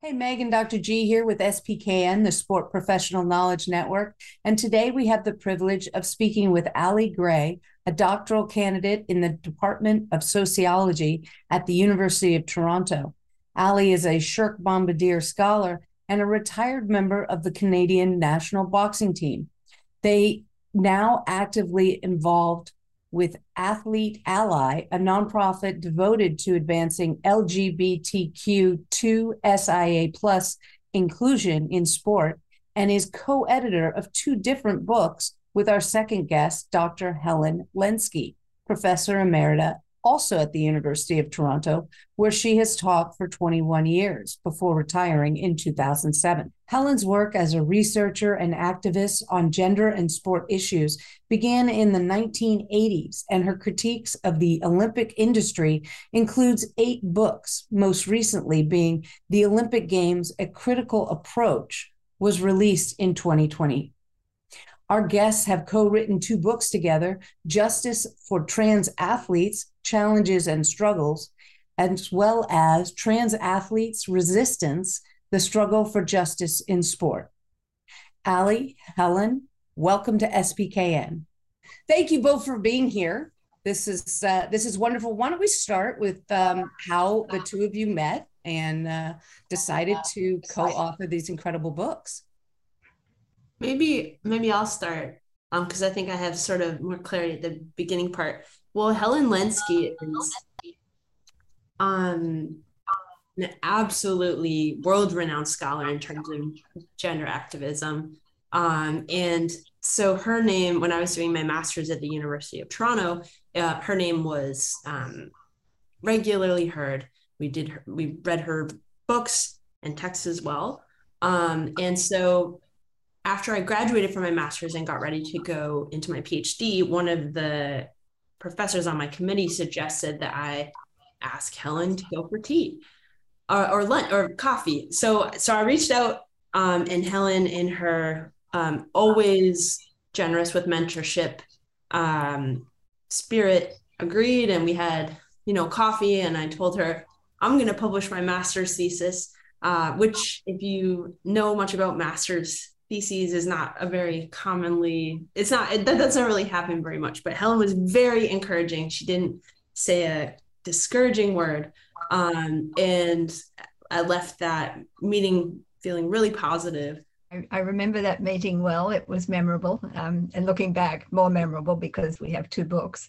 Hey, Megan, Dr. G here with SPKN, the Sport Professional Knowledge Network. And today we have the privilege of speaking with Ali Gray, a doctoral candidate in the Department of Sociology at the University of Toronto. Ali is a Shirk Bombardier Scholar and a retired member of the Canadian national boxing team. They now actively involved with Athlete Ally, a nonprofit devoted to advancing LGBTQ2 SIA plus inclusion in sport, and is co-editor of two different books with our second guest, Dr. Helen Lenski, professor emerita, also at the University of Toronto, where she has taught for 21 years before retiring in 2007. Helen's work as a researcher and activist on gender and sport issues began in the 1980s, and her critiques of the Olympic industry includes 8 books, most recently being The Olympic Games: A Critical Approach, was released in 2020. Our guests have co-written 2 books together, Justice for Trans Athletes, Challenges and Struggles, as well as Trans Athletes Resistance, The Struggle for Justice in Sport. Ali, Helen, welcome to SPKN. Thank you both for being here. This is wonderful. Why don't we start with how the two of you met and decided to co-author these incredible books? Maybe I'll start because I think I have sort of more clarity at the beginning part. Well, Helen Lenski is an absolutely world-renowned scholar in terms of gender activism. And so her name, when I was doing my master's at the University of Toronto, her name was regularly heard. We read her books and texts as well. And so after I graduated from my master's and got ready to go into my PhD, one of the professors on my committee suggested that I ask Helen to go for tea or lunch or coffee. So I reached out, and Helen, in her always generous with mentorship spirit, agreed, and we had coffee, and I told her I'm going to publish my master's thesis, which, if you know much about master's theses, is not a very commonly, that doesn't really happen very much. But Helen was very encouraging. She didn't say a discouraging word. And I left that meeting feeling really positive. I remember that meeting well. It was memorable, and looking back, more memorable because we have 2 books.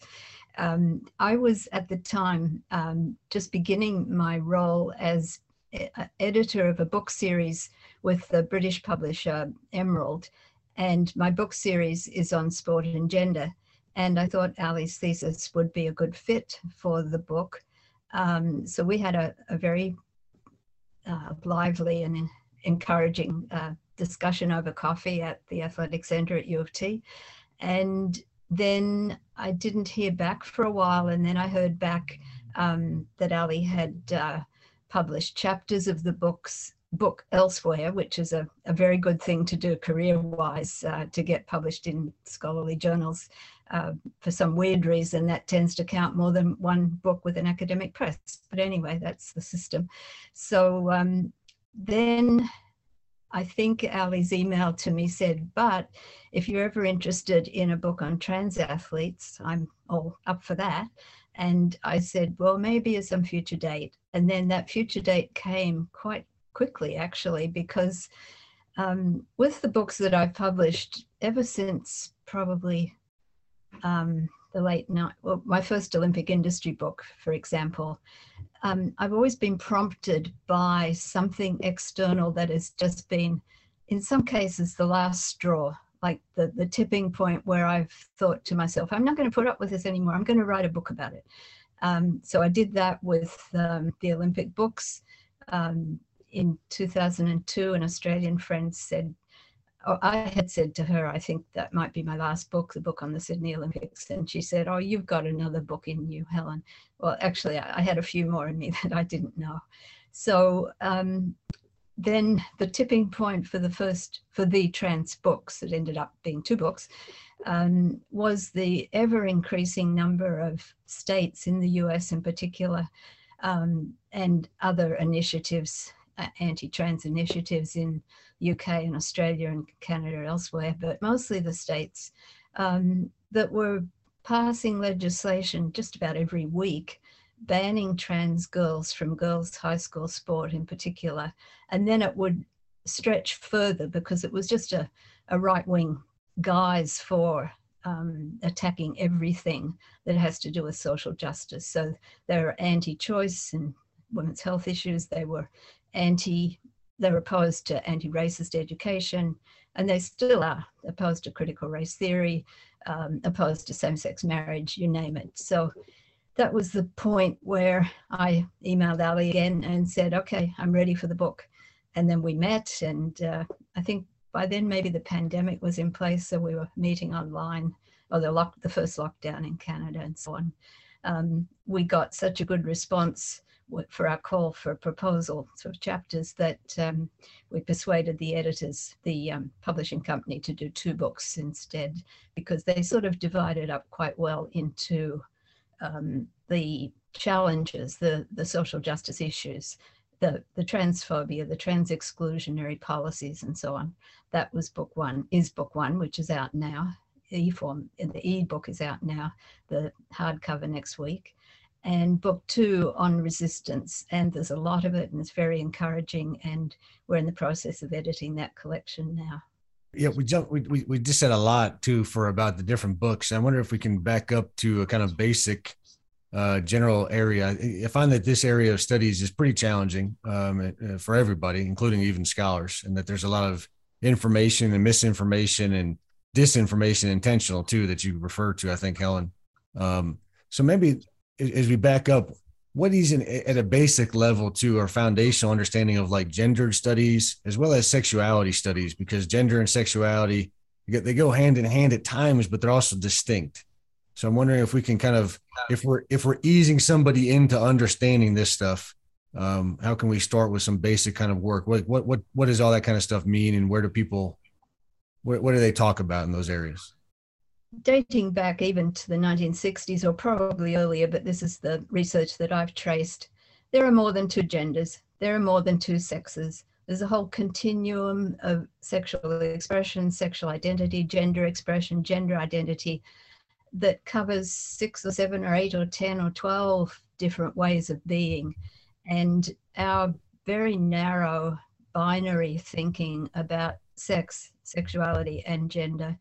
I was at the time just beginning my role as editor of a book series with the British publisher Emerald, and my book series is on sport and gender, and I thought Ali's thesis would be a good fit for the book. So we had a very lively and encouraging discussion over coffee at the Athletic Centre at U of T, and then I didn't hear back for a while, and then I heard back that Ali had published chapters of the book elsewhere, which is a very good thing to do career-wise, to get published in scholarly journals. For some weird reason, that tends to count more than one book with an academic press. But anyway, that's the system. So then I think Ali's email to me said, but if you're ever interested in a book on trans athletes, I'm all up for that. And I said, well, maybe at some future date. And then that future date came quite quickly, actually, because with the books that I've published ever since probably the late night, well, my first Olympic industry book, for example, I've always been prompted by something external that has just been, in some cases, the last straw, like the tipping point where I've thought to myself, I'm not going to put up with this anymore. I'm going to write a book about it. So I did that with the Olympic books. In 2002, an Australian friend said, or I had said to her, I think that might be my last book, the book on the Sydney Olympics. And she said, oh, you've got another book in you, Helen. Well, actually, I had a few more in me that I didn't know. So then the tipping point for the trans books, that ended up being 2 books, was the ever increasing number of states in the US in particular, and other initiatives anti-trans initiatives in UK and Australia and Canada elsewhere, but mostly the states, that were passing legislation just about every week banning trans girls from girls' high school sport in particular. And then it would stretch further because it was just a right-wing guise for attacking everything that has to do with social justice. So they were anti-choice and women's health issues. They were opposed to anti-racist education, and they still are opposed to critical race theory, opposed to same-sex marriage, you name it. So that was the point where I emailed Ali again and said, okay, I'm ready for the book. And then we met, and I think by then maybe the pandemic was in place, so we were meeting online, or the first lockdown in Canada and so on. We got such a good response for our call for proposal sort of chapters that we persuaded the editors, the publishing company, to do 2 books instead, because they sort of divided up quite well into the challenges, the social justice issues, the transphobia, the trans exclusionary policies, and so on. That was book 1, which is out now. The e-book is out now, the hardcover next week. And book 2 on resistance, and there's a lot of it, and it's very encouraging, and we're in the process of editing that collection now. Yeah, we just said a lot too about the different books. I wonder if we can back up to a kind of basic general area. I find that this area of studies is pretty challenging for everybody, including even scholars, and that there's a lot of information and misinformation and disinformation intentional too that you refer to, I think, Helen. So maybe as we back up, what is at a basic level to our foundational understanding of like gendered studies as well as sexuality studies, because gender and sexuality, they go hand in hand at times, but they're also distinct. So I'm wondering if we can kind of, if we're easing somebody into understanding this stuff, how can we start with some basic kind of work? What does all that kind of stuff mean, and what do they talk about in those areas? Dating back even to the 1960s or probably earlier, but this is the research that I've traced, there are more than 2 genders. There are more than 2 sexes. There's a whole continuum of sexual expression, sexual identity, gender expression, gender identity that covers 6 or 7 or 8 or 10 or 12 different ways of being. And our very narrow binary thinking about sex, sexuality, and gender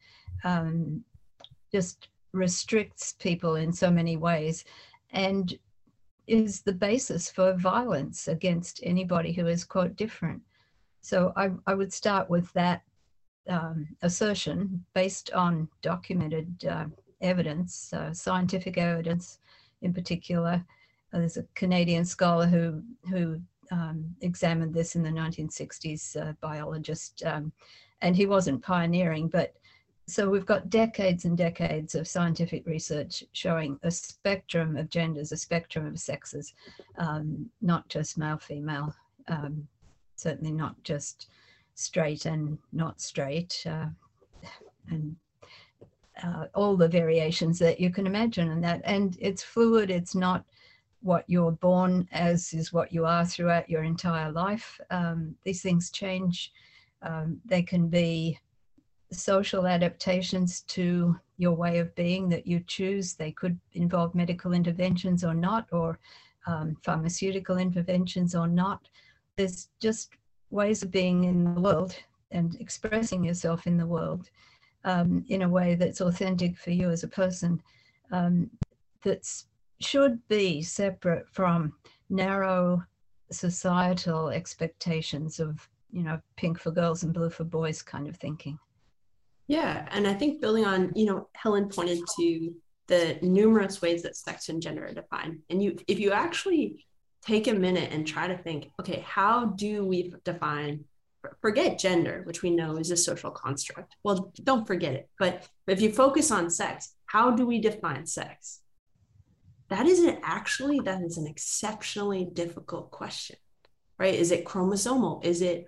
just restricts people in so many ways, and is the basis for violence against anybody who is, quote, different. So I would start with that assertion based on documented evidence, scientific evidence in particular. There's a Canadian scholar who examined this in the 1960s, biologist, and he wasn't pioneering, but so we've got decades and decades of scientific research showing a spectrum of genders, a spectrum of sexes, not just male, female, certainly not just straight and not straight, and all the variations that you can imagine. And it's fluid. It's not what you're born as is what you are throughout your entire life. These things change. They can be social adaptations to your way of being that you choose. They could involve medical interventions or not, or pharmaceutical interventions or not. There's just ways of being in the world and expressing yourself in the world in a way that's authentic for you as a person, that should be separate from narrow societal expectations of, pink for girls and blue for boys kind of thinking. Yeah, and I think building on, Helen pointed to the numerous ways that sex and gender are defined. And if you actually take a minute and try to think, okay, how do we define, forget gender, which we know is a social construct. Well, don't forget it. But if you focus on sex, how do we define sex? That is an exceptionally difficult question, right? Is it chromosomal? Is it,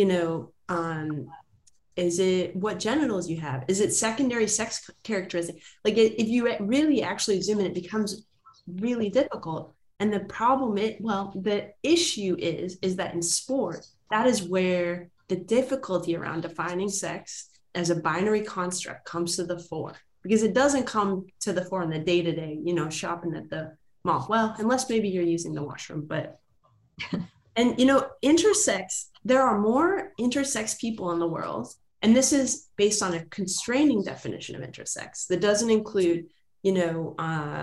is it what genitals you have? Is it secondary sex characteristic? Like if you really actually zoom in, it becomes really difficult. And the problem is, well, the issue is that in sport, that is where the difficulty around defining sex as a binary construct comes to the fore, because it doesn't come to the fore in the day-to-day, shopping at the mall. Well, unless maybe you're using the washroom, but, and, intersex, there are more intersex people in the world. And this is based on a constraining definition of intersex that doesn't include, anyway,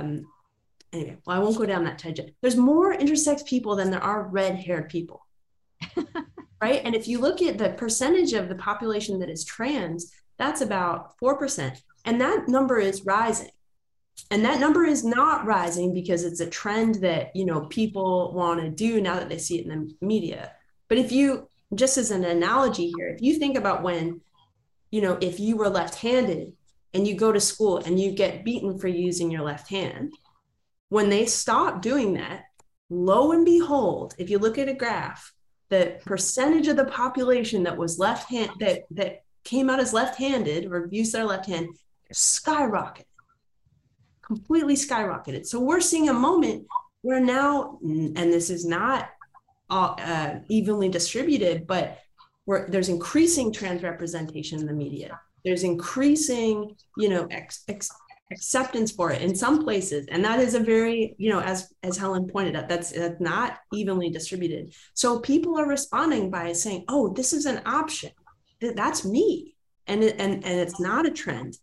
well, I won't go down that tangent. There's more intersex people than there are red-haired people, right? And if you look at the percentage of the population that is trans, that's about 4%. And that number is rising. And that number is not rising because it's a trend that, people want to do now that they see it in the media. But if you, just as an analogy here, if you think about when, if you were left-handed and you go to school and you get beaten for using your left hand, when they stop doing that, lo and behold, if you look at a graph, the percentage of the population that was left-hand, that came out as left-handed or used their left hand, skyrocketed, completely skyrocketed. So we're seeing a moment where now, and this is not evenly distributed, but there's increasing trans representation in the media. There's increasing, acceptance for it in some places. And that is a very, as Helen pointed out, that's not evenly distributed. So people are responding by saying, oh, this is an option. That's me. And it's not a trend.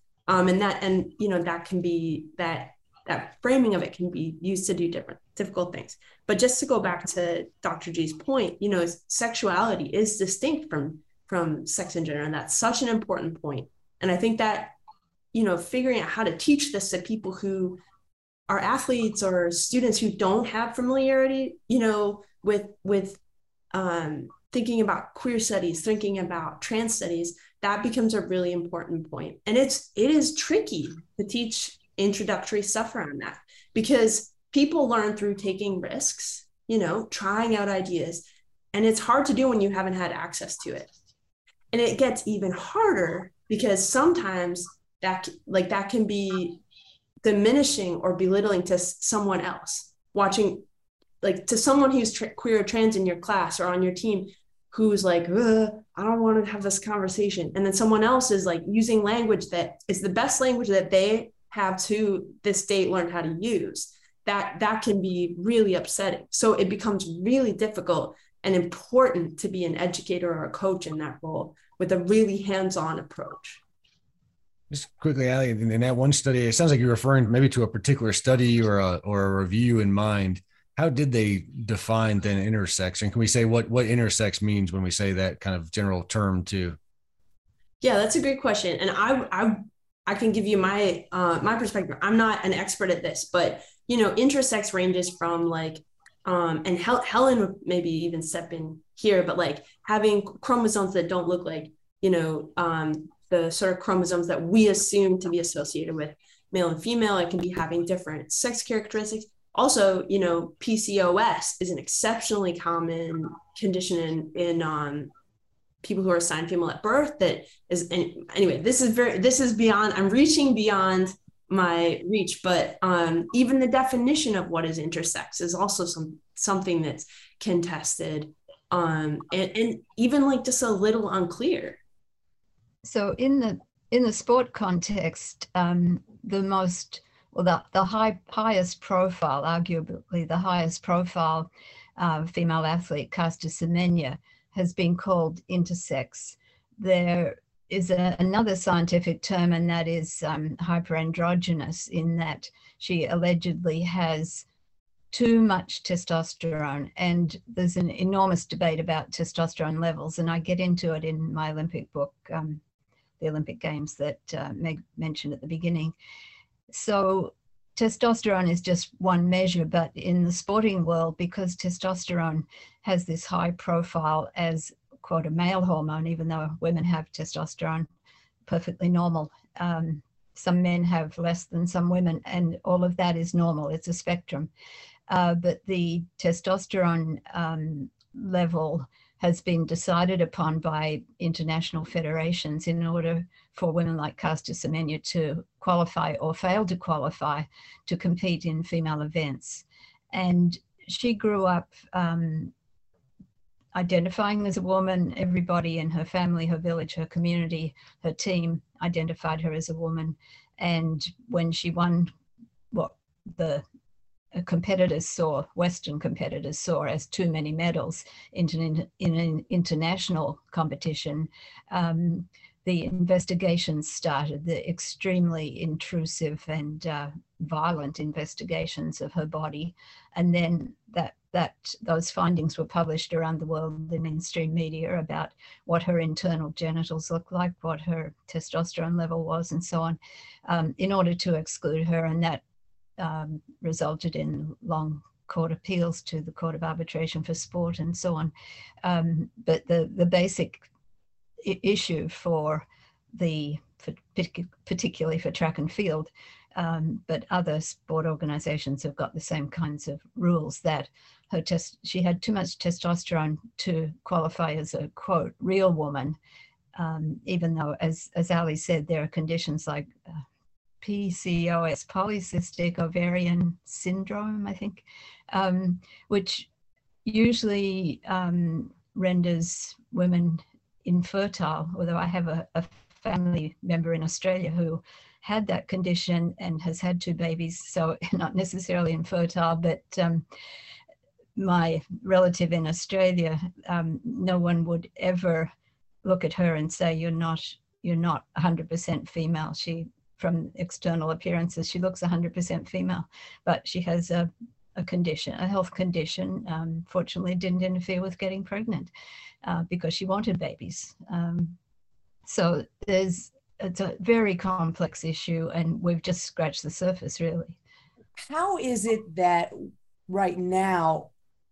That can be, that framing of it can be used to do difficult things. But just to go back to Dr. G's point, sexuality is distinct from sex and gender. And that's such an important point. And I think that, figuring out how to teach this to people who are athletes or students who don't have familiarity, with thinking about queer studies, thinking about trans studies, that becomes a really important point. And it is tricky to teach introductory stuff around that, because people learn through taking risks, trying out ideas, and it's hard to do when you haven't had access to it. And it gets even harder because sometimes that can be diminishing or belittling to someone else watching, like to someone who's queer or trans in your class or on your team, who's like, I don't want to have this conversation. And then someone else is like using language that is the best language that they have to this date learned how to use. That can be really upsetting. So it becomes really difficult and important to be an educator or a coach in that role with a really hands-on approach. Just quickly, Ali, in that one study, it sounds like you're referring maybe to a particular study or a review in mind. How did they define then intersex? Can we say what intersex means when we say that kind of general term too? Yeah, that's a great question. And I can give you my perspective. I'm not an expert at this, but intersex ranges from like, and Helen would maybe even step in here, but like having chromosomes that don't look like, the sort of chromosomes that we assume to be associated with male and female. It can be having different sex characteristics. Also, PCOS is an exceptionally common condition in people who are assigned female at birth. That is, anyway, this is beyond, I'm reaching beyond my reach, but even the definition of what is intersex is also something that's contested, and even like just a little unclear. So in the sport context, the highest profile, arguably the highest profile female athlete, Caster Semenya, has been called intersex. There is another scientific term, and that is hyperandrogynous, in that she allegedly has too much testosterone. And there's an enormous debate about testosterone levels, and I get into it in my Olympic book, The Olympic Games, that Meg mentioned at the beginning. So testosterone is just one measure, but in the sporting world, because testosterone has this high profile as, quote, a male hormone, even though women have testosterone, perfectly normal. Some men have less than some women, and all of that is normal. It's a spectrum. But the testosterone level has been decided upon by international federations in order for women like Caster Semenya to qualify or fail to qualify to compete in female events. And she grew up identifying as a woman. Everybody in her family, her village, her community, her team identified her as a woman. And when she won what the competitors saw, Western competitors saw as too many medals in an international competition, the investigations started, the extremely intrusive and violent investigations of her body. And then those findings were published around the world in mainstream media about what her internal genitals looked like, what her testosterone level was, and so on, in order to exclude her. And that resulted in long court appeals to the Court of Arbitration for Sport and so on. But the basic issue particularly for track and field, but other sport organizations have got the same kinds of rules, that she had too much testosterone to qualify as a, quote, real woman, even though, as Ali said, there are conditions like PCOS, polycystic ovarian syndrome, I think, which usually renders women infertile, although I have a family member in Australia who had that condition and has had 2 babies, so not necessarily infertile, but my relative in Australia, no one would ever look at her and say, you're not 100% female. From external appearances, she looks 100% female, but she has a condition, a health condition. Fortunately, didn't interfere with getting pregnant because she wanted babies. So it's a very complex issue, and we've just scratched the surface, really. How is it that right now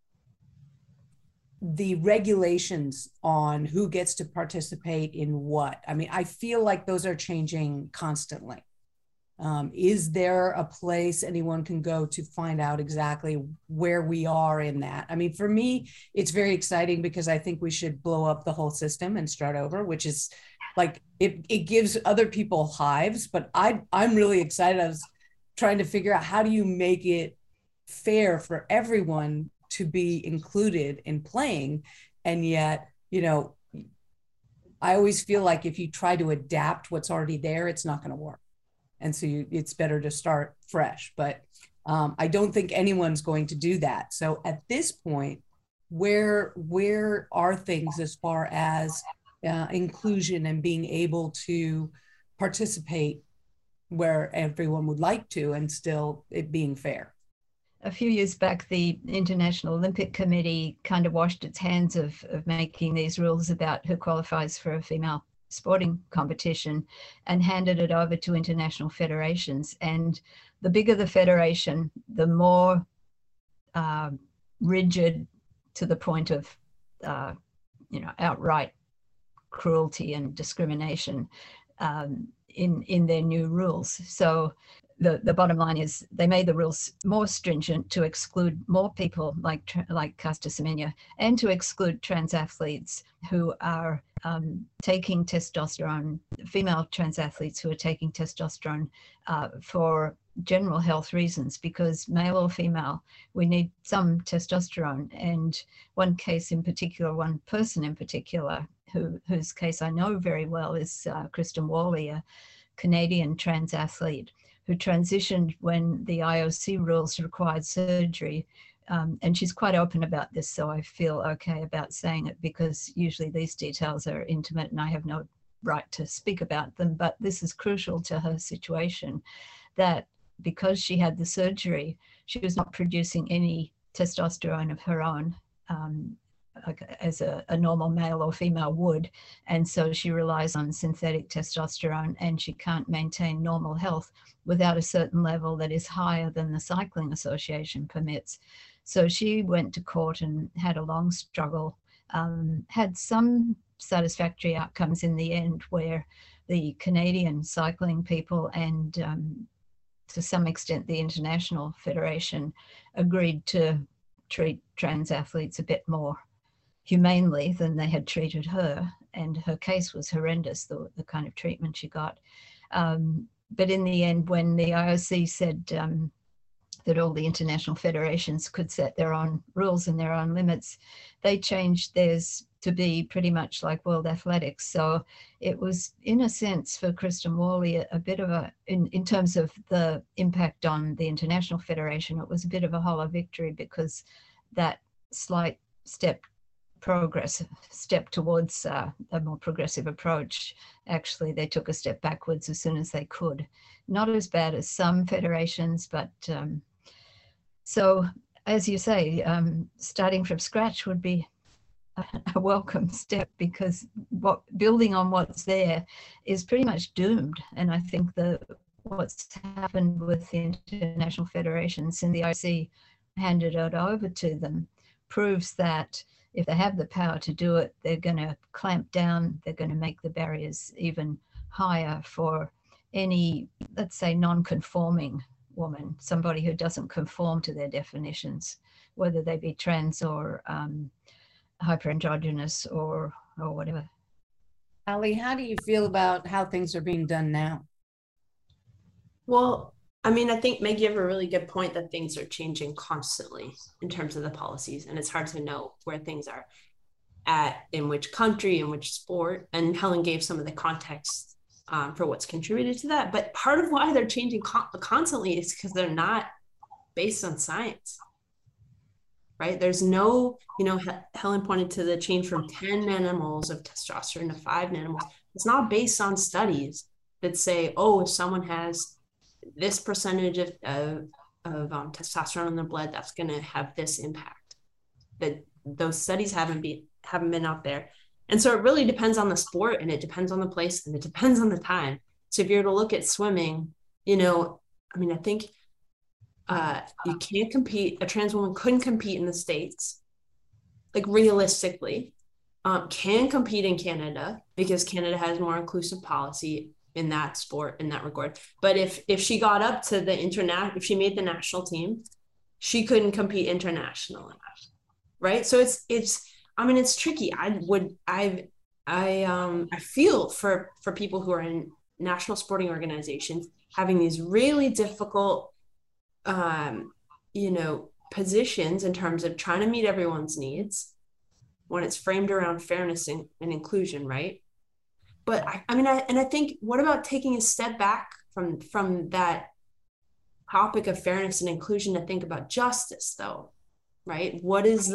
the regulations on who gets to participate in what? I mean, I feel like those are changing constantly. Is there a place anyone can go to find out exactly where we are in that? I mean, for me, it's very exciting because I think we should blow up the whole system and start over, which is like, it gives other people hives, but I'm really excited. I was trying to figure out, how do you make it fair for everyone to be included in playing? And yet, I always feel like if you try to adapt what's already there, it's not going to work. And so it's better to start fresh. But I don't think anyone's going to do that. So at this point, where are things as far as inclusion and being able to participate where everyone would like to, and still it being fair? A few years back, the International Olympic Committee kind of washed its hands of making these rules about who qualifies for a female sporting competition and handed it over to international federations. And the bigger the federation, the more rigid, to the point of outright cruelty and discrimination in their new rules. So the bottom line is they made the rules more stringent to exclude more people like Caster Semenya, and to exclude trans athletes who are taking testosterone, female trans athletes who are taking testosterone for general health reasons, because male or female, we need some testosterone. And one case in particular, one person in particular, whose case I know very well, is Kristen Worley, a Canadian trans athlete who transitioned when the IOC rules required surgery. And she's quite open about this, so I feel okay about saying it, because usually these details are intimate and I have no right to speak about them. But this is crucial to her situation, that because she had the surgery, she was not producing any testosterone of her own, as a normal male or female would. And so she relies on synthetic testosterone, and she can't maintain normal health without a certain level that is higher than the Cycling Association permits. So she went to court and had a long struggle, had some satisfactory outcomes in the end, where the Canadian cycling people and to some extent the International Federation agreed to treat trans athletes a bit more humanely than they had treated her. And her case was horrendous, the kind of treatment she got. But in the end, when the IOC said that all the international federations could set their own rules and their own limits. They changed theirs to be pretty much like World Athletics. So it was, in a sense, for Kristen Worley, a bit of a, in terms of the impact on the International Federation, it was a bit of a hollow victory, because that slight step towards a more progressive approach, actually they took a step backwards as soon as they could. Not as bad as some federations, but so as you say, starting from scratch would be a welcome step, because building on what's there is pretty much doomed. And I think what's happened with the international federations and the IOC handed it over to them proves that if they have the power to do it, they're going to clamp down, they're going to make the barriers even higher for any, let's say, non-conforming woman, somebody who doesn't conform to their definitions, whether they be trans or hyperandrogynous or whatever. Ali, how do you feel about how things are being done now? Well, I mean, I think Meg, you have a really good point that things are changing constantly in terms of the policies, and it's hard to know where things are at, in which country, in which sport. And Helen gave some of the context for what's contributed to that. But part of why they're changing constantly is because they're not based on science, right? There's no, Helen pointed to the change from 10 nanomoles of testosterone to 5 nanomoles. It's not based on studies that say, oh, if someone has this percentage of testosterone in their blood, that's going to have this impact. That those studies haven't been out there. And so it really depends on the sport, and it depends on the place, and it depends on the time. So if you're to look at swimming, I think you can't compete. A trans woman couldn't compete in the States, like realistically, can compete in Canada because Canada has more inclusive policy in that sport, in that regard. But if she got up to the if she made the national team, she couldn't compete internationally, right? So it's tricky. I feel for people who are in national sporting organizations having these really difficult positions in terms of trying to meet everyone's needs when it's framed around fairness and inclusion, right? But I think, what about taking a step back from that topic of fairness and inclusion to think about justice, though, right? What is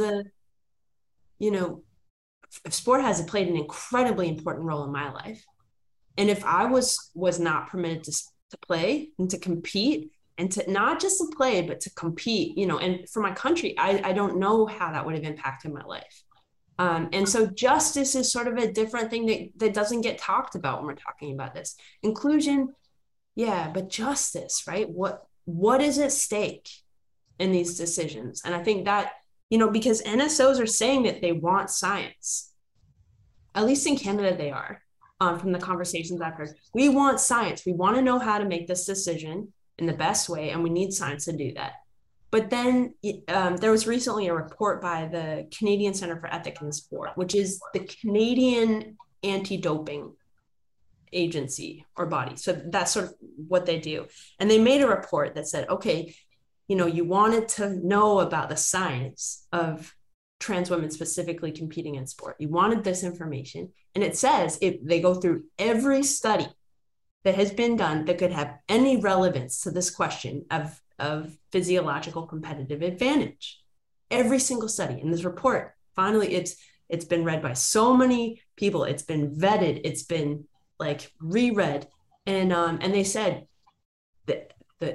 sport has played an incredibly important role in my life. And if I was not permitted to play and to compete, and to not just to play, but to compete, and for my country, I don't know how that would have impacted my life. And so justice is sort of a different thing that doesn't get talked about when we're talking about this. Inclusion, yeah, but justice, right? What is at stake in these decisions? And I think that, because NSOs are saying that they want science, at least in Canada they are, from the conversations I've heard. We want science. We want to know how to make this decision in the best way, and we need science to do that. But then there was recently a report by the Canadian Centre for Ethics in Sport, which is the Canadian anti-doping agency or body. So that's sort of what they do. And they made a report that said, okay, you wanted to know about the science of trans women specifically competing in sport. You wanted this information. And it says, they go through every study that has been done that could have any relevance to this question of physiological competitive advantage. Every single study in this report, finally, it's been read by so many people. It's been vetted. It's been reread, and they said that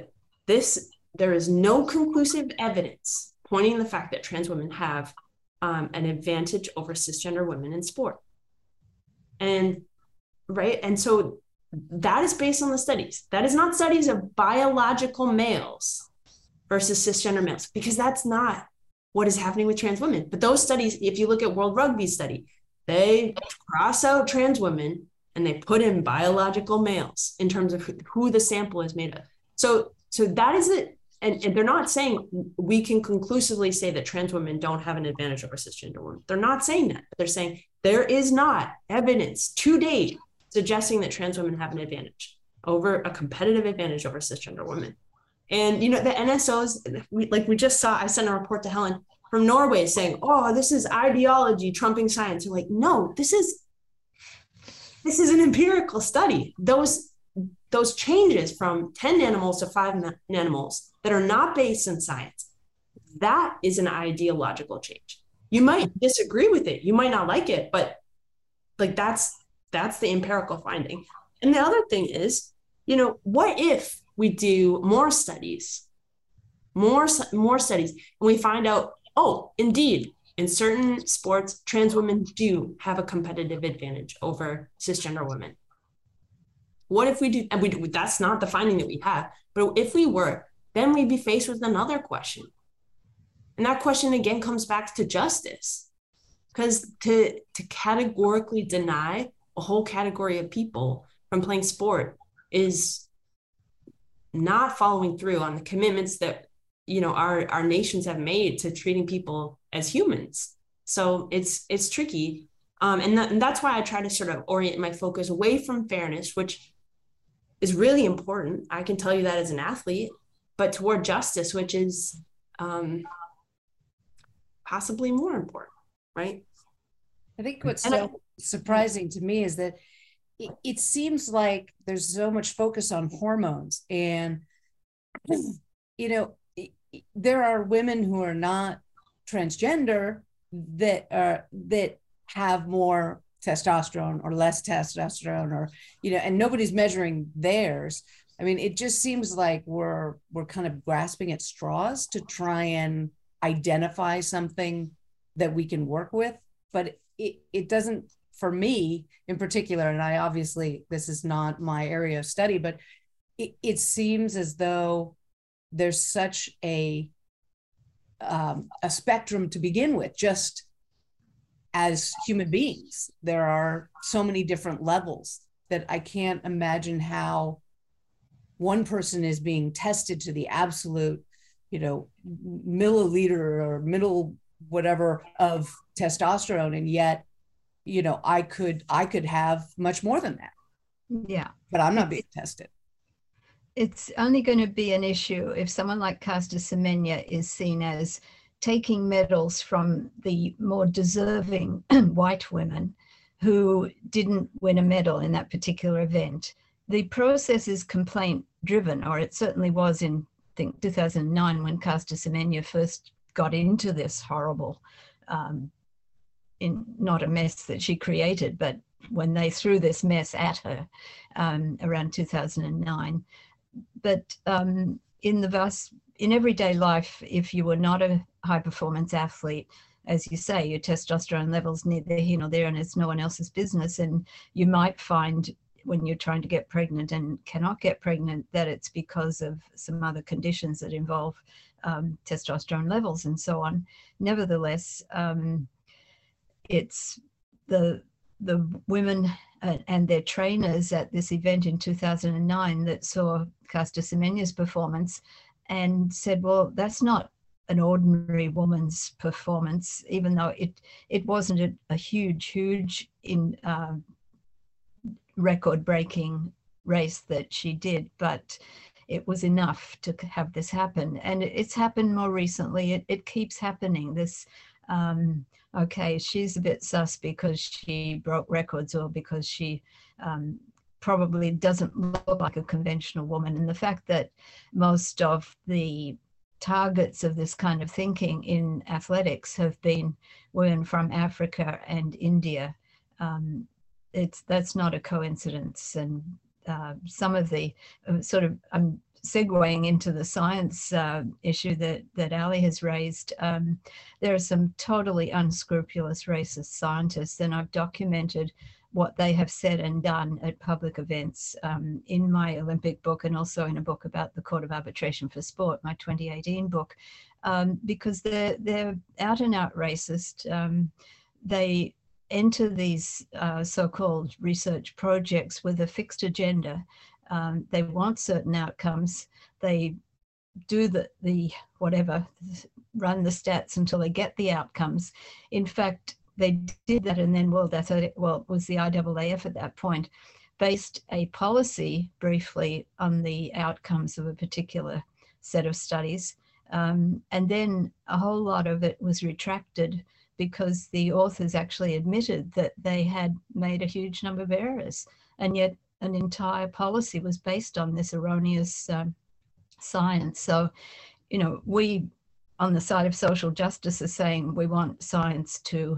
there is no conclusive evidence pointing to the fact that trans women have an advantage over cisgender women in sport. And right, and so that is based on the studies. That is not studies of biological males versus cisgender males, because that's not what is happening with trans women. But those studies, if you look at World Rugby study, they cross out trans women and they put in biological males in terms of who the sample is made of. So that is it. And they're not saying we can conclusively say that trans women don't have an advantage over cisgender women. They're not saying that, but they're saying there is not evidence to date suggesting that trans women have an advantage, over a competitive advantage over cisgender women And, you know, the NSOs, we just saw, I sent a report to Helen from Norway saying, oh, this is ideology trumping science. You're like, no, this is an empirical study. Those changes from 10 nanomoles to 5 nanomoles that are not based in science, that is an ideological change. You might disagree with it, you might not like it, but like that's the empirical finding. And the other thing is, you know, what if we do more studies, and we find out, oh, indeed, in certain sports, trans women do have a competitive advantage over cisgender women. What if we do, and that's not the finding that we have, but if we were, then we'd be faced with another question. And that question again comes back to justice. Because to categorically deny a whole category of people from playing sport is not following through on the commitments that, you know, our nations have made to treating people as humans. So it's tricky. And that's why I try to sort of orient my focus away from fairness, which is really important. I can tell you that as an athlete, but toward justice, which is possibly more important, right? I think what's so surprising to me is that it seems like there's so much focus on hormones, and, you know, there are women who are not transgender that have more testosterone or less testosterone, or, you know, and nobody's measuring theirs. I mean, it just seems like we're kind of grasping at straws to try and identify something that we can work with, but it doesn't, for me in particular, and I obviously, this is not my area of study, but it seems as though there's such a spectrum to begin with. Just as human beings, there are so many different levels that I can't imagine how one person is being tested to the absolute, you know, milliliter or middle whatever of testosterone, and yet, you know, I could have much more than that. Yeah, but I'm not being tested. It's only going to be an issue if someone like Caster Semenya is seen as taking medals from the more deserving white women who didn't win a medal in that particular event. The process is complaint driven, or it certainly was in, I think, 2009 when Caster Semenya first got into this horrible, not a mess that she created, but when they threw this mess at her around 2009. But in everyday life, if you were not a high performance athlete, as you say, your testosterone levels neither here nor there, and it's no one else's business. And you might find when you're trying to get pregnant and cannot get pregnant that it's because of some other conditions that involve testosterone levels and so on. Nevertheless, it's the women and their trainers at this event in 2009 that saw Caster Semenya's performance and said, well, that's not an ordinary woman's performance, even though it wasn't a huge record-breaking race that she did, but it was enough to have this happen. And it's happened more recently. It keeps happening. This, okay, she's a bit sus because she broke records, or because she probably doesn't look like a conventional woman. And the fact that most of the targets of this kind of thinking in athletics have been women from Africa and India, that's not a coincidence. And some of the I'm segueing into the science issue that Ali has raised. There are some totally unscrupulous racist scientists, and I've documented what they have said and done at public events in my Olympic book, and also in a book about the Court of Arbitration for Sport, my 2018 book, because they're out and out racist. They enter these so-called research projects with a fixed agenda. They want certain outcomes. They do the whatever, run the stats until they get the outcomes. In fact, they did that, and then, it was the IAAF at that point, based a policy briefly on the outcomes of a particular set of studies. And then a whole lot of it was retracted because the authors actually admitted that they had made a huge number of errors. And yet an entire policy was based on this erroneous science. So, we on the side of social justice are saying we want science to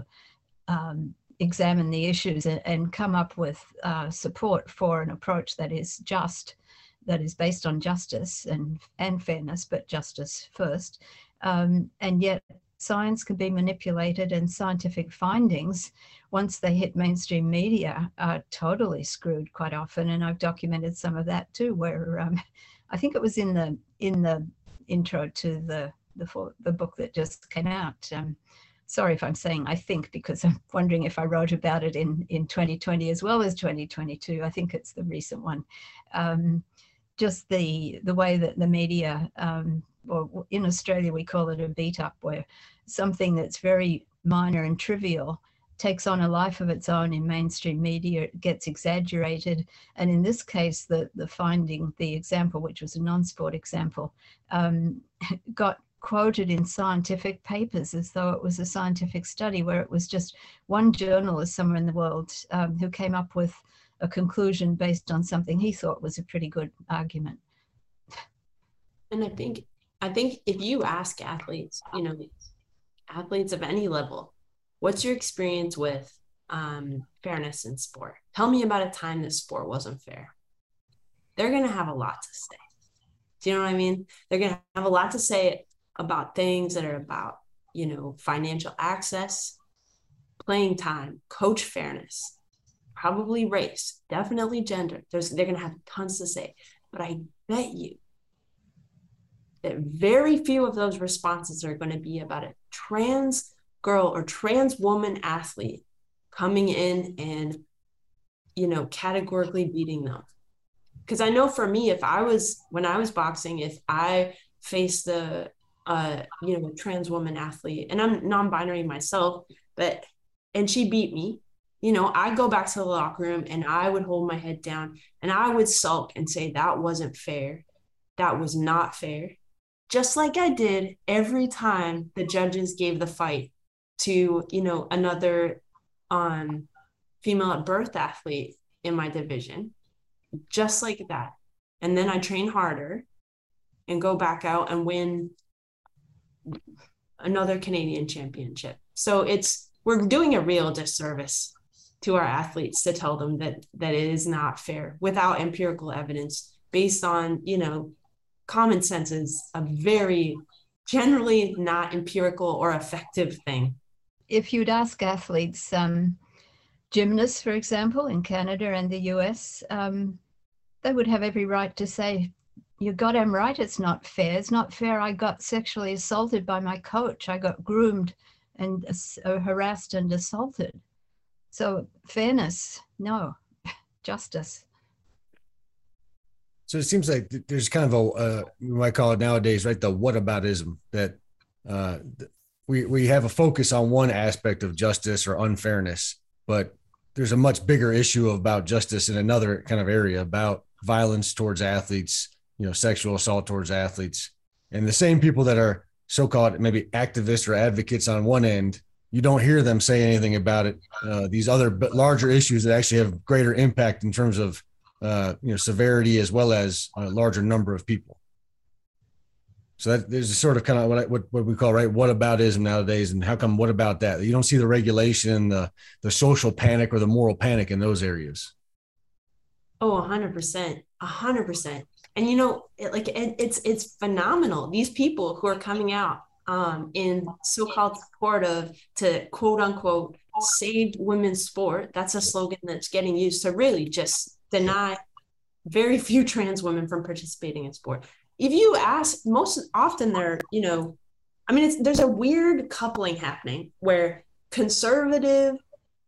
examine the issues and come up with support for an approach that is just, that is based on justice and fairness, but justice first. And yet science can be manipulated, and scientific findings, once they hit mainstream media, are totally screwed quite often. And I've documented some of that too, where I think it was in the intro to the book that just came out. Sorry if I'm saying I think, because I'm wondering if I wrote about it in 2020 as well as 2022. I think it's the recent one. Just the way that the media, or in Australia we call it a beat up, where something that's very minor and trivial takes on a life of its own in mainstream media. It gets exaggerated. And in this case, the finding, the example, which was a non-sport example, got quoted in scientific papers as though it was a scientific study, where it was just one journalist somewhere in the world who came up with a conclusion based on something he thought was a pretty good argument. And I think if you ask athletes, athletes of any level, what's your experience with fairness in sport? Tell me about a time that sport wasn't fair. They're going to have a lot to say. Do you know what I mean? They're going to have a lot to say about things that are about, financial access, playing time, coach fairness, probably race, definitely gender. They're going to have tons to say. But I bet you that very few of those responses are going to be about a trans girl or trans woman athlete coming in and, categorically beating them. Because I know for me, when I was boxing, if I faced a trans woman athlete, and I'm non-binary myself, and she beat me, I'd go back to the locker room and I would hold my head down and I would sulk and say, that wasn't fair. That was not fair. Just like I did every time the judges gave the fight to, another female at birth athlete in my division, just like that. And then I train harder and go back out and win another Canadian championship. So we're doing a real disservice to our athletes to tell them that it is not fair without empirical evidence based on, common sense is a very generally not empirical or effective thing. If you'd ask athletes, gymnasts, for example, in Canada and the US, they would have every right to say, you're goddamn right, it's not fair. It's not fair. I got sexually assaulted by my coach. I got groomed and harassed and assaulted. So fairness, no. Justice. So it seems like there's kind of we might call it nowadays, right, the whataboutism, that we have a focus on one aspect of justice or unfairness, but there's a much bigger issue about justice in another kind of area, about violence towards athletes, sexual assault towards athletes. And the same people that are so-called maybe activists or advocates on one end, you don't hear them say anything about it. These other but larger issues that actually have greater impact in terms of severity as well as a larger number of people. So that there's a sort of kind of what we call, right, whataboutism nowadays. And how come what about that? You don't see the regulation, the social panic or the moral panic in those areas. Oh, 100%, 100%. And it's phenomenal. These people who are coming out in so-called support to quote unquote saved women's sport. That's a slogan that's getting used to really just deny very few trans women from participating in sport. If you ask, most often they're, there's a weird coupling happening where conservative,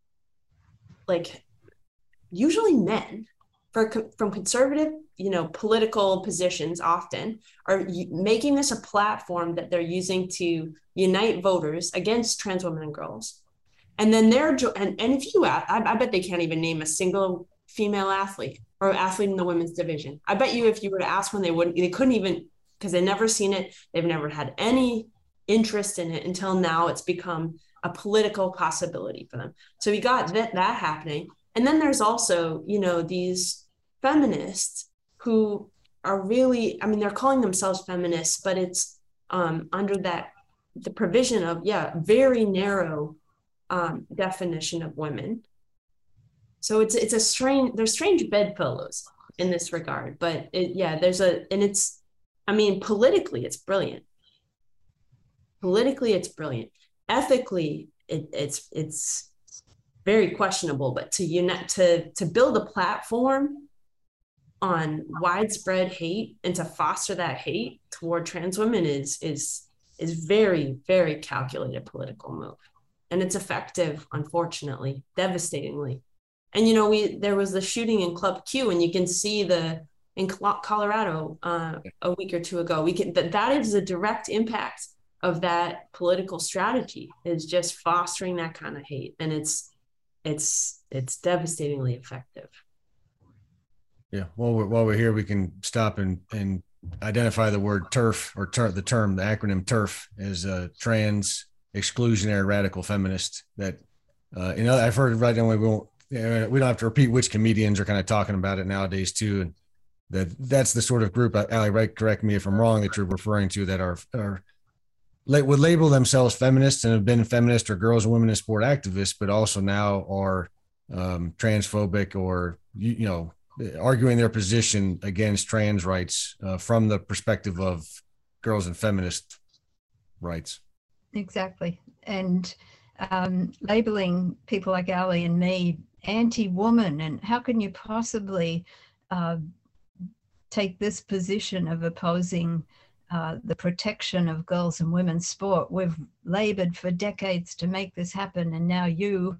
usually men from conservative, political positions often are making this a platform that they're using to unite voters against trans women and girls. And then and if you ask, I bet they can't even name a single female athlete or athlete in the women's division. I bet you if you were to ask one, they couldn't even because they've never seen it. They've never had any interest in it until now it's become a political possibility for them. So we got that happening. And then there's also, these feminists who are really, I mean, they're calling themselves feminists, but it's under the provision of, very narrow definition of women. So there's strange bedfellows in this regard, but politically it's brilliant. Politically it's brilliant. Ethically it's very questionable, but to build a platform on widespread hate and to foster that hate toward trans women is very, very calculated political move. And it's effective, unfortunately, devastatingly. And, there was the shooting in Club Q, and you can see in Colorado a week or two ago, that is a direct impact of that political strategy, is just fostering that kind of hate. And it's devastatingly effective. Yeah. While we're here, we can stop and identify the word TERF, or the acronym TERF, as a trans exclusionary radical feminist. That I've heard right now. We don't have to repeat which comedians are kind of talking about it nowadays too, and that's the sort of group, Allie, correct me if I'm wrong, that you're referring to, that would label themselves feminists and have been feminist or girls and women in sport activists, but also now are transphobic, or arguing their position against trans rights from the perspective of girls and feminist rights. Exactly. And labeling people like Allie and me anti-woman, and how can you possibly take this position of opposing the protection of girls and women's sport? We've labored for decades to make this happen, and now you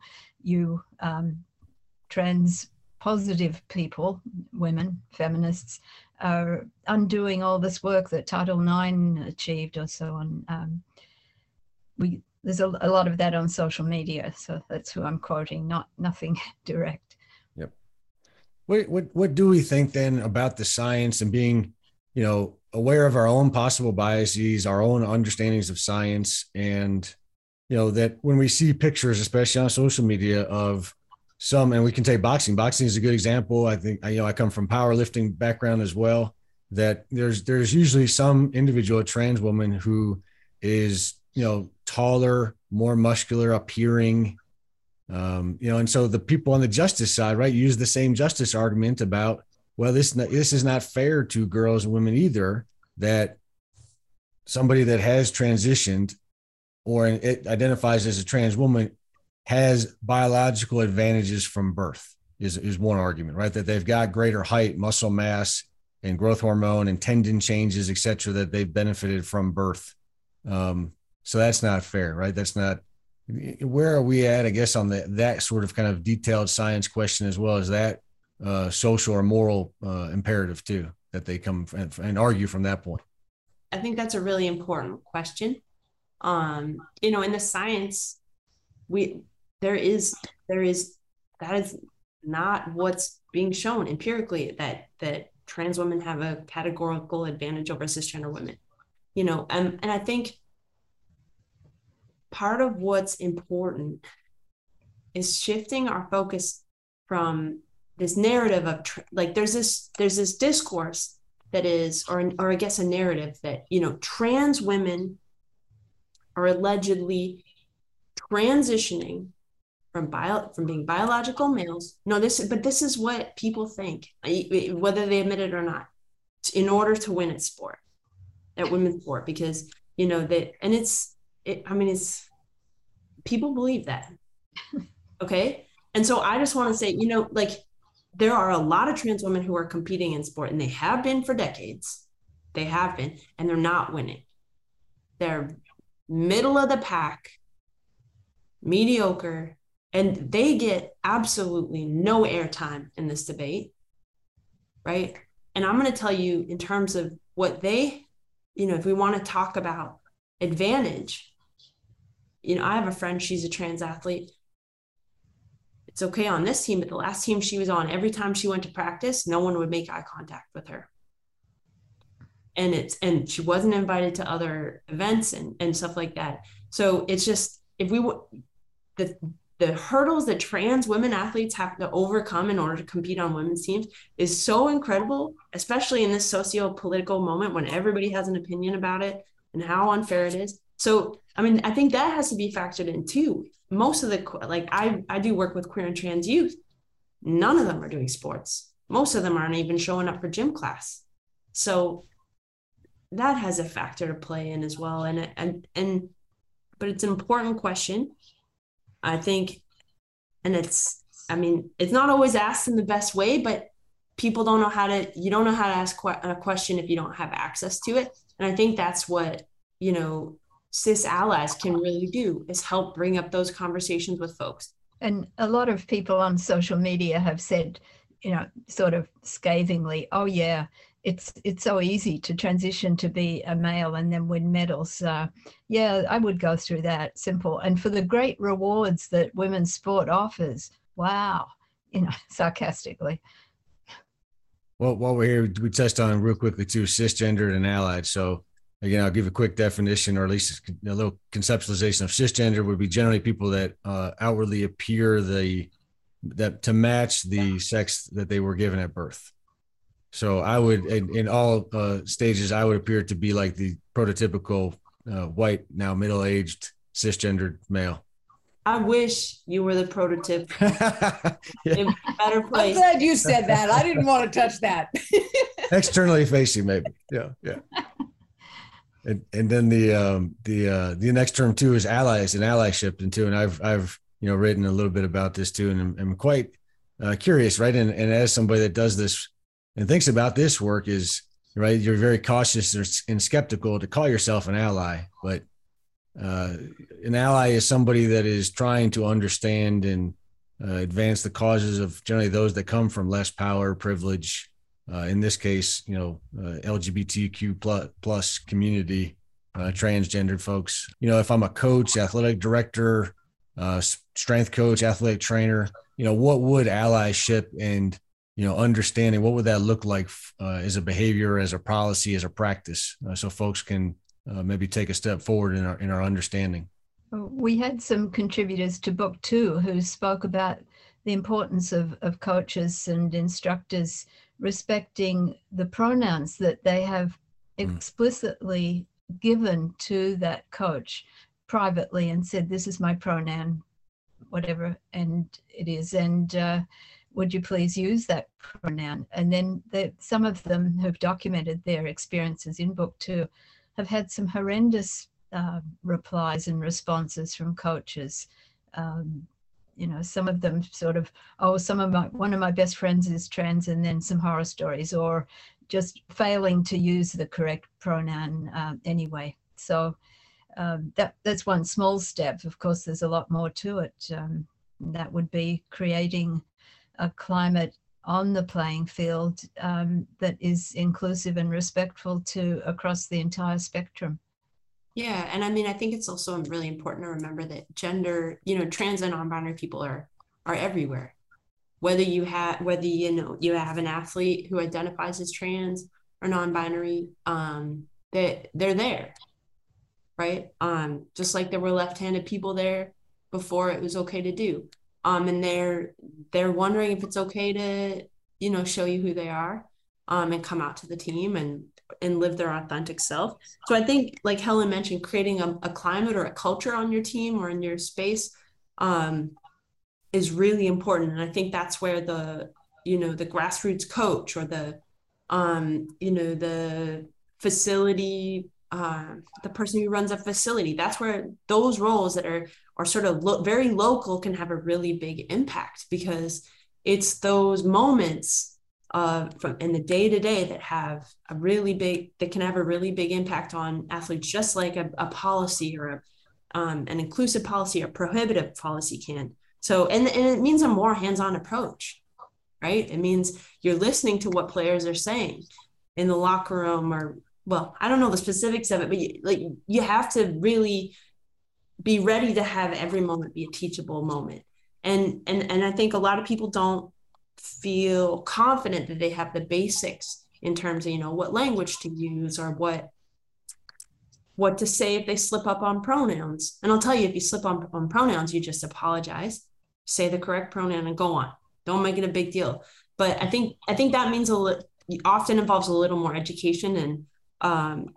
trans positive people, women, feminists, are undoing all this work that Title IX achieved, or so on. There's a lot of that on social media, so that's who I'm quoting, nothing direct. Yep. What do we think then about the science, and being, aware of our own possible biases, our own understandings of science, and that when we see pictures, especially on social media, of some, and we can take boxing. Boxing is a good example. I think, I come from powerlifting background as well, that there's usually some individual, a trans woman, who is, taller, more muscular appearing, and so the people on the justice side, right, use the same justice argument about, well, this is not fair to girls and women either, that somebody that has transitioned or it identifies as a trans woman has biological advantages from birth, is one argument, right? That they've got greater height, muscle mass, and growth hormone and tendon changes, et cetera, that they've benefited from birth. So that's not fair, right? That's not, where are we at, I guess, on that sort of kind of detailed science question, as well as that social or moral imperative too, that they come and argue from that point? I think that's a really important question. In the science, that is not what's being shown empirically, that trans women have a categorical advantage over cisgender women, and I think part of what's important is shifting our focus from this narrative of there's this discourse that is, or I guess a narrative that, trans women are allegedly transitioning from being biological males. This is what people think, whether they admit it or not, in order to win at women's sport, because people believe that. Okay. And so I just want to say, there are a lot of trans women who are competing in sport, and they have been for decades. They have been, and they're not winning. They're middle of the pack, mediocre, and they get absolutely no airtime in this debate, right? And I'm going to tell you, in terms of what they, if we want to talk about advantage, I have a friend, she's a trans athlete. It's okay on this team, but the last team she was on, every time she went to practice, no one would make eye contact with her. and she wasn't invited to other events and stuff like that. So it's just, if we the hurdles that trans women athletes have to overcome in order to compete on women's teams is so incredible, especially in this socio-political moment when everybody has an opinion about it and how unfair it is. So, I mean, I think that has to be factored in too. Most of the, like, I do work with queer and trans youth. None of them are doing sports. Most of them aren't even showing up for gym class. So that has a factor to play in as well. But it's an important question, I think. And I mean, it's not always asked in the best way, but people don't know you don't know how to ask a question if you don't have access to it. And I think that's what, cis allies can really do, is help bring up those conversations with folks. And a lot of people on social media have said, sort of scathingly, oh yeah, it's so easy to transition to be a male and then win medals. Yeah, I would go through that, simple. And for the great rewards that women's sport offers, wow, sarcastically. Well, while we're here, we touched on real quickly too, cisgendered and allied. So again, I'll give a quick definition, or at least a little conceptualization of cisgender would be generally people that outwardly appear that to match the sex that they were given at birth. So I would, in all stages, I would appear to be like the prototypical white, now middle-aged, cisgendered male. I wish you were the prototype. In a better place. I'm glad you said that. I didn't want to touch that. Externally facing, maybe. Yeah. And then the next term too is allies and allyship, and too. And I've written a little bit about this too, and I'm quite curious, right? And as somebody that does this and thinks about this work, is right, you're very cautious and skeptical to call yourself an ally, but an ally is somebody that is trying to understand and advance the causes of generally those that come from less power, privilege. In this case, LGBTQ plus community, transgendered folks. If I'm a coach, athletic director, strength coach, athletic trainer, what would allyship and understanding, what would that look like as a behavior, as a policy, as a practice, so folks can maybe take a step forward in our understanding. We had some contributors to book 2 who spoke about the importance of coaches and instructors respecting the pronouns that they have explicitly given to that coach privately and said, this is my pronoun, whatever, and it is, and would you please use that pronoun? And then some of them who've documented their experiences in book 2 have had some horrendous replies and responses from coaches. Some of them sort of, one of my best friends is trans, and then some horror stories, or just failing to use the correct pronoun anyway. So that's one small step. Of course, there's a lot more to it. That would be creating a climate on the playing field that is inclusive and respectful to across the entire spectrum. Yeah. And I mean, I think it's also really important to remember that gender, trans and non-binary people are everywhere. Whether you have an athlete who identifies as trans or non-binary, they're there, right? Just like there were left-handed people there before it was okay to do. And they're wondering if it's okay to, show you who they are, and come out to the team and live their authentic self. So I think, like Helen mentioned, creating a climate or a culture on your team or in your space is really important. And I think that's where the grassroots coach or the facility, the person who runs a facility, that's where those roles that are sort of very local can have a really big impact, because it's those moments in the day-to-day that can have a really big impact on athletes, just like a policy or an inclusive policy or prohibitive policy can. So, and it means a more hands-on approach, right? It means you're listening to what players are saying in the locker room, or, well, I don't know the specifics of it, but you have to really be ready to have every moment be a teachable moment. And I think a lot of people don't feel confident that they have the basics in terms of, what language to use or what to say if they slip up on pronouns. And I'll tell you, if you slip on pronouns, you just apologize, say the correct pronoun and go on. Don't make it a big deal. But I think that means often involves a little more education and,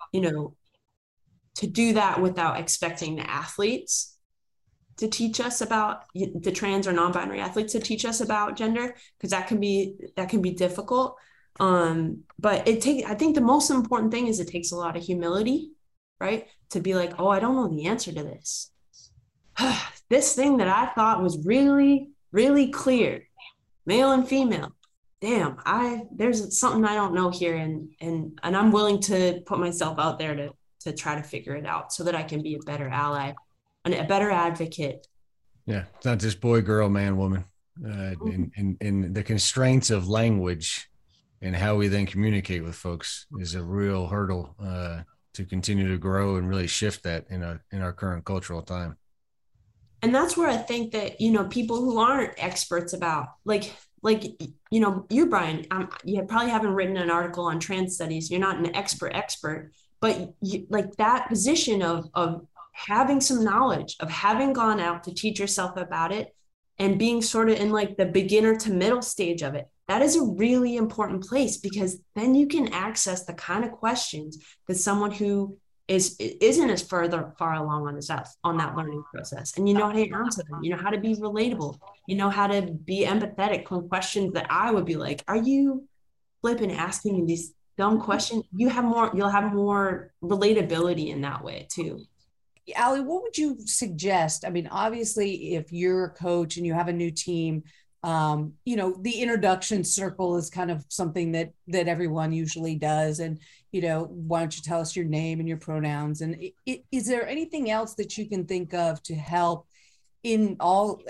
to do that without expecting the athletes to teach us about the trans or non-binary athletes to teach us about gender, because that can be difficult. But I think the most important thing is it takes a lot of humility, right? To be like, oh, I don't know the answer to this. This thing that I thought was really, really clear, male and female. Damn, there's something I don't know here, and I'm willing to put myself out there to try to figure it out so that I can be a better ally and a better advocate. Yeah, it's not just boy, girl, man, woman. In the constraints of language and how we then communicate with folks is a real hurdle to continue to grow and really shift that in our current cultural time. And that's where I think that, people who aren't experts about, like you, Brian, you probably haven't written an article on trans studies. You're not an expert, but like that position of having some knowledge, of having gone out to teach yourself about it and being sort of in like the beginner to middle stage of it. That is a really important place, because then you can access the kind of questions that someone who isn't as far along on that learning process, and how to answer them, how to be relatable, how to be empathetic from questions that I would be like, are you flipping asking me these dumb questions? You'll have more relatability in that way too. Allie, what would you suggest? I mean, obviously, if you're a coach and you have a new team, the introduction circle is kind of something that everyone usually does. And, why don't you tell us your name and your pronouns? And is there anything else that you can think of to help in all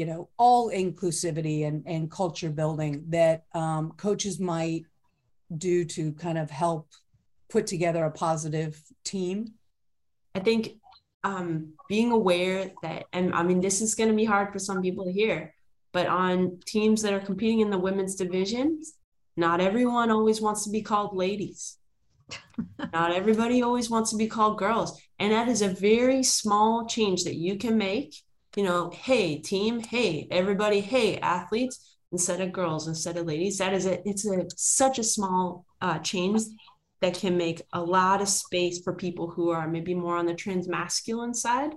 inclusivity and culture building that coaches might do to kind of help put together a positive team? I think being aware that, and I mean, this is going to be hard for some people to hear, but on teams that are competing in the women's divisions, not everyone always wants to be called ladies. Not everybody always wants to be called girls. And that is a very small change that you can make. Hey, team, hey, everybody, hey, athletes, instead of girls, instead of ladies. It's such a small change that can make a lot of space for people who are maybe more on the transmasculine side.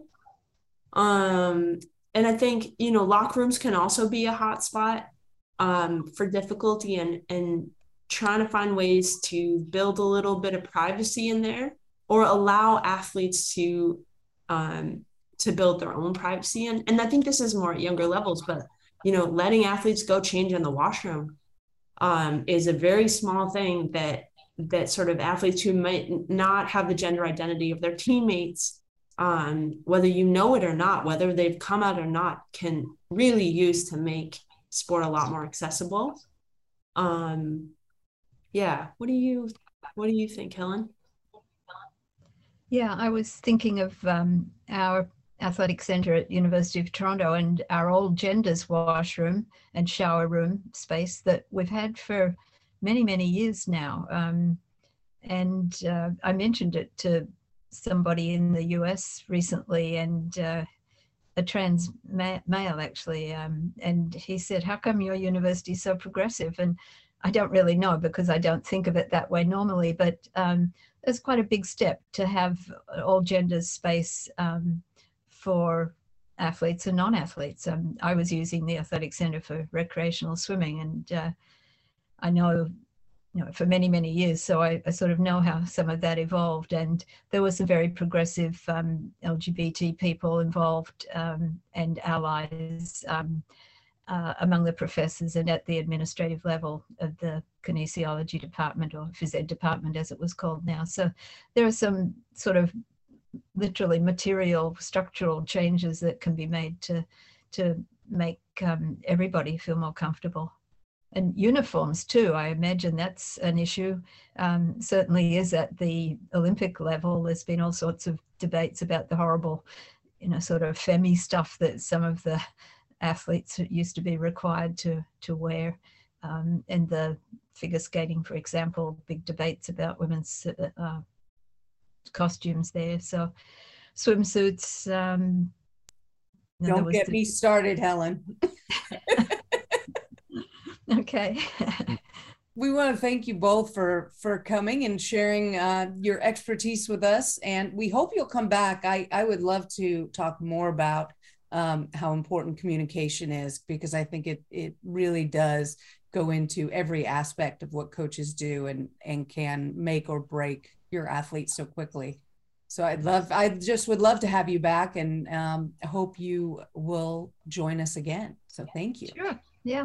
And I think, locker rooms can also be a hot spot for difficulty and trying to find ways to build a little bit of privacy in there, or allow athletes to build their own privacy. And I think this is more at younger levels, but, letting athletes go change in the washroom is a very small thing that sort of athletes who might not have the gender identity of their teammates, whether you know it or not, whether they've come out or not, can really use to make sport a lot more accessible. Yeah. What do you think, Helen? Yeah, I was thinking of our athletic center at University of Toronto and our all genders washroom and shower room space that we've had for many, many years now. And I mentioned it to somebody in the US recently, and a trans male actually, and he said, how come your university is so progressive? And I don't really know, because I don't think of it that way normally, but it's quite a big step to have all genders space for athletes and non-athletes. I was using the athletic center for recreational swimming, and I know, for many, many years. So I sort of know how some of that evolved, and there were some very progressive LGBT people involved and allies among the professors and at the administrative level of the kinesiology department, or phys ed department as it was called now. So there are some sort of literally material structural changes that can be made to make everybody feel more comfortable. And uniforms too, I imagine that's an issue. Certainly is at the Olympic level. There's been all sorts of debates about the horrible, sort of femi stuff that some of the athletes used to be required to wear, and the figure skating, for example, big debates about women's costumes there. So swimsuits. Don't get me started, Helen. Okay. We want to thank you both for coming and sharing your expertise with us, and we hope you'll come back. I would love to talk more about how important communication is, because I think it really does go into every aspect of what coaches do and can make or break your athletes so quickly. So I just would love to have you back, and hope you will join us again. So thank you. Sure. Yeah.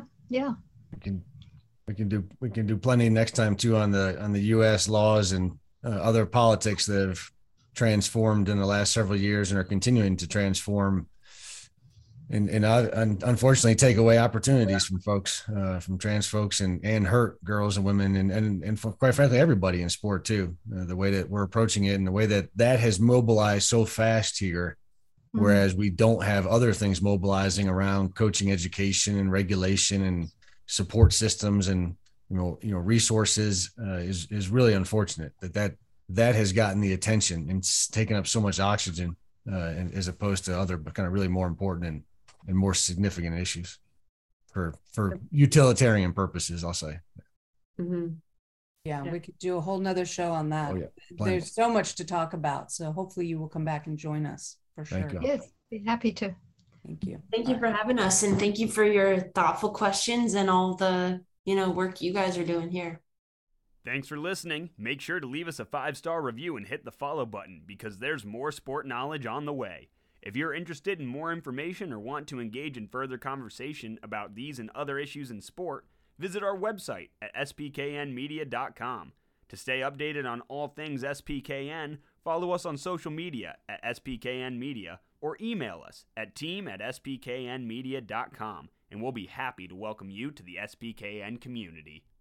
We can do plenty next time too on the U.S. laws and other politics that have transformed in the last several years and are continuing to transform, and unfortunately take away opportunities from folks, from trans folks and hurt girls and women and for, quite frankly, everybody in sport too. The way that we're approaching it and the way that has mobilized so fast here, whereas we don't have other things mobilizing around coaching education and regulation and support systems and resources, is really unfortunate that has gotten the attention and taken up so much oxygen, as opposed to other kind of really more important and more significant issues for utilitarian purposes, I'll say. Mm-hmm. Yeah, we could do a whole nother show on that. Oh, yeah. There's so much to talk about. So hopefully you will come back and join us for sure. Thank you. Yes, be happy to. Thank you. Thank you for having us, and thank you for your thoughtful questions and all the work you guys are doing here. Thanks for listening. Make sure to leave us a 5-star review and hit the follow button, because there's more sport knowledge on the way. If you're interested in more information or want to engage in further conversation about these and other issues in sport, visit our website at spknmedia.com. To stay updated on all things SPKN, follow us on social media at spknmedia or email us at team@spknmedia.com, and we'll be happy to welcome you to the SPKN community.